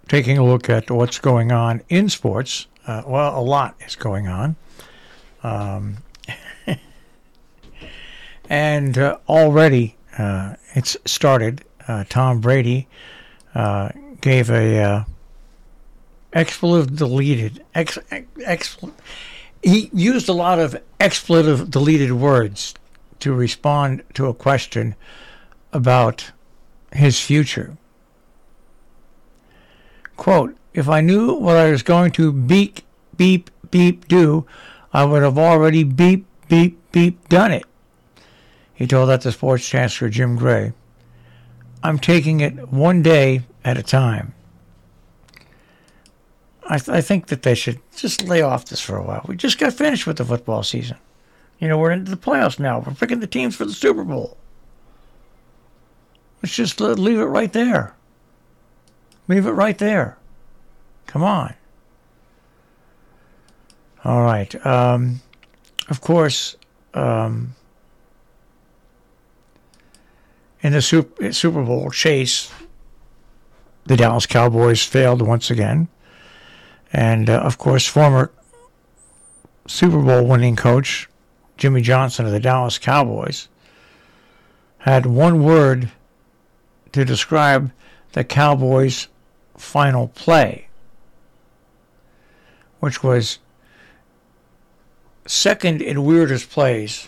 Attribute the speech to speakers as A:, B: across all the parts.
A: taking a look at what's going on in sports. Well, a lot is going on. And already it's started. Tom Brady gave a expletive deleted. He used a lot of expletive deleted words to respond to a question about his future. Quote, "If I knew what I was going to beep, beep, beep do, I would have already beep, beep, beep done it." He told that to Sports Chancellor Jim Gray. "I'm taking it one day at a time." I think that they should just lay off this for a while. We just got finished with the football season. We're into the playoffs now. We're picking the teams for the Super Bowl. Let's just leave it right there. Leave it right there. Come on. All right. Of course, in the Super Bowl chase, the Dallas Cowboys failed once again. And, of course, former Super Bowl winning coach Jimmy Johnson of the Dallas Cowboys had one word to describe the Cowboys' final play, which was second in weirdest plays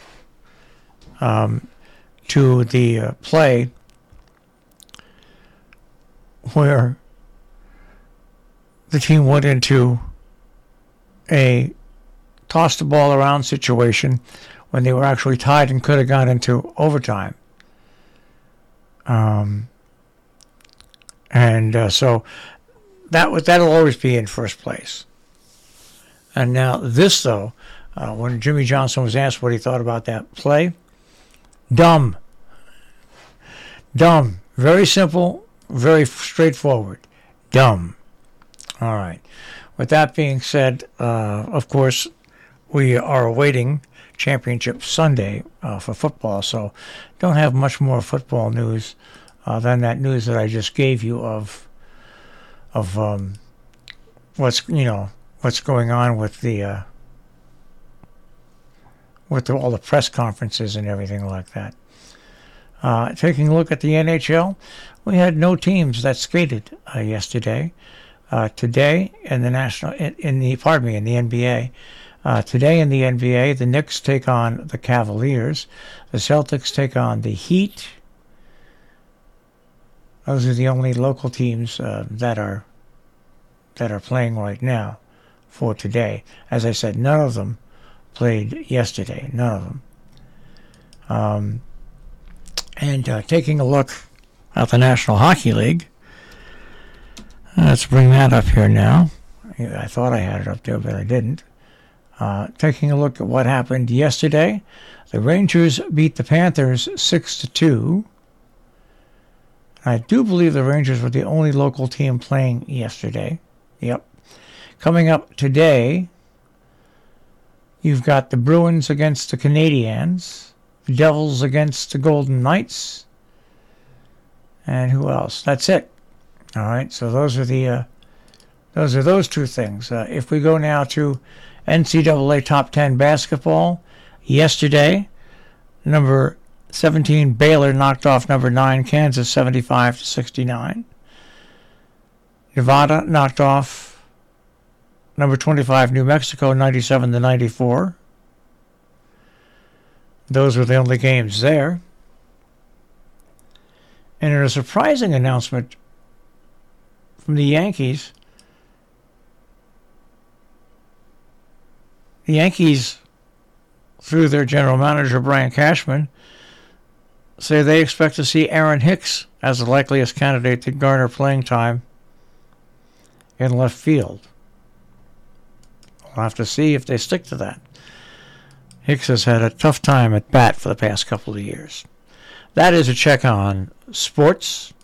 A: to the play where the team went into a toss the ball around situation when they were actually tied and could have gone into overtime. So that'll always be in first place. And now this, though, when Jimmy Johnson was asked what he thought about that play, dumb. Very simple, very straightforward. Dumb. All right. With that being said, of course, we are awaiting Championship Sunday for football, so don't have much more football news than that news that I just gave you of what's going on with all the press conferences and everything like that. Taking a look at the NHL, we had no teams that skated yesterday. Today in the NBA. Today in the NBA, the Knicks take on the Cavaliers. The Celtics take on the Heat. Those are the only local teams that are playing right now for today. As I said, none of them played yesterday. None of them. And taking a look at the National Hockey League. Let's bring that up here now. I thought I had it up there, but I didn't. Taking a look at what happened yesterday, the Rangers beat the Panthers 6-2. I do believe the Rangers were the only local team playing yesterday. Yep. Coming up today, you've got the Bruins against the Canadiens, the Devils against the Golden Knights, and who else? That's it. All right, so those are those two things. If we go now to NCAA Top 10 basketball, yesterday, number 17 Baylor knocked off number 9 Kansas 75-69. Nevada knocked off number 25 New Mexico 97-94. Those were the only games there. And in a surprising announcement from the Yankees, through their general manager, Brian Cashman, say they expect to see Aaron Hicks as the likeliest candidate to garner playing time in left field. We'll have to see if they stick to that. Hicks has had a tough time at bat for the past couple of years. That is a check on sports.